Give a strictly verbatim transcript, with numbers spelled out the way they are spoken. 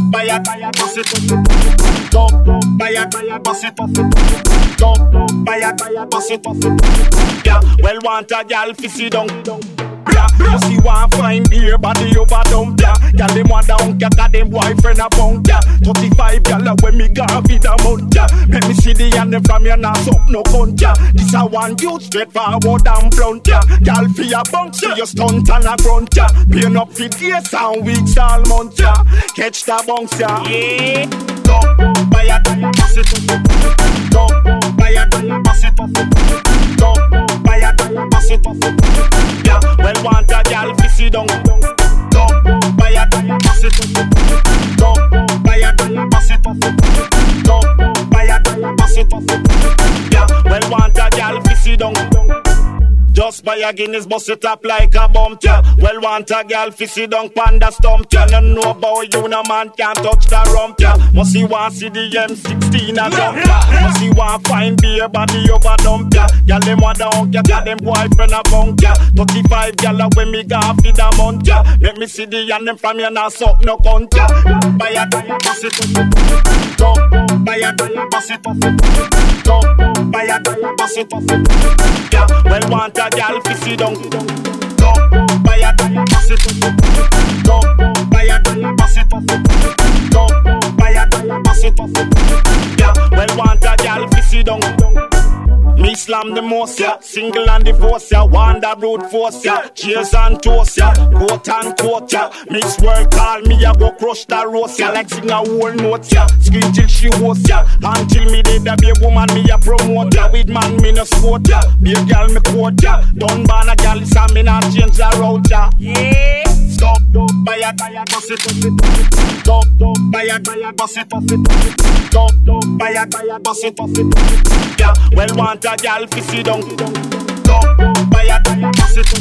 buy a bust it, go buy a bust it, go buy a bust it. Yeah, well want a gal fi sit down. You see one fine beer body over dump ya. Girl them want down ya, cause them boyfriend a bunk ya. thirty-five gal when me gone feed a month ya. Let me see the hand them from your nass up no cunt ya. This a one youth straight forward and front ya. Gal fi a bunk see you stunt and a grunt ya. Paying up for days and weeks all month ya. Catch the bunks ya. Yeah. Go buy a bust it. Go buy a bust it. Go buy a bust it. Yeah, well want a gal fi sit down. Go buy a bust it. Go buy a bust it. Go buy a bust it. Yeah, well want a gal fi sit down. Just buy a Guinness, bust it up like a bump, yeah. Well want a gal fi sit down panda stump, yeah. No know about you, no man can't touch the rump, yeah. Must see one see the M sixteen a jump, yeah. Must see one fine beer body over dump, yeah. Gal them want down, yeah. Gal them boyfriend a bunk, yeah. thirty-five gal when me go feed a month, yeah. Let me see the and them from you now suck no cunt, yeah. Buy a bust it, go buy a bust it, go buy a bust it, yeah. Well want a gal fi sit down. Go buy a bust it. Go buy a bust it. Go buy a bust it. Yeah, well want a gal fi sit down. Me slam the most, yeah. Single and divorce, yeah. Wanda brute force, yeah. Cheers and toast, yeah. Coat and coat, yeah. Miss World call me, I go crush the roast, yeah. Like sing a whole note, yeah. Scream till she host, yeah. Until me dead, be a woman, me a promote, yeah. With man, me no sport, yeah. Be a girl, me quote, yeah. Don't ban a girl, it's a me not change the route, yeah. Yeah. Stop, buy a, bust it, go, buy a, bust it, go, buy a, bust it, yeah. Well want a gal fi sit down. Go buy a bust it.